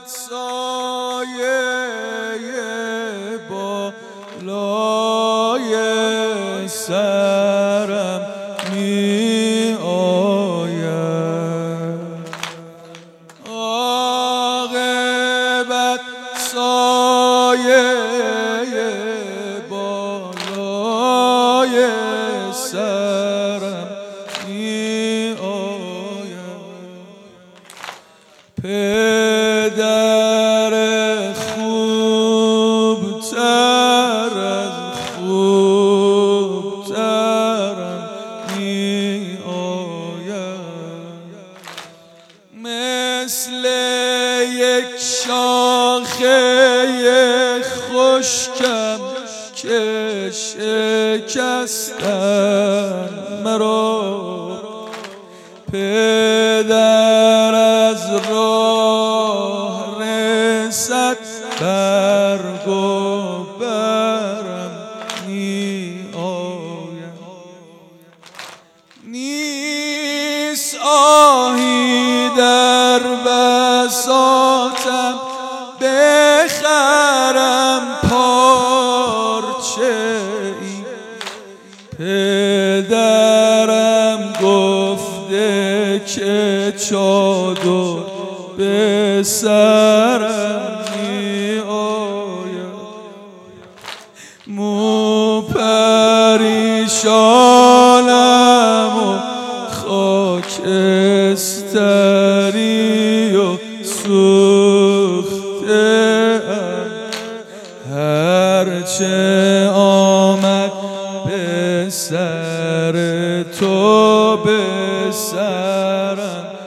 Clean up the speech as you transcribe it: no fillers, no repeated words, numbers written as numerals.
سایه بالای سرم می آید، عاقبت سایه بالای سرم می آید. پدر خوبتر از خوبترم می آید، مثل یک شاخه خشکم که شکستن مرا. پدر از راه رسد برگ و برم می آید، نیست آهی در بساطم بخرم پارچه ای. پدرم گفته که چادر به سرم می آید، مو پریشانم و خاکستری و سوخته ام، هرچه آمد به سر تو به سرم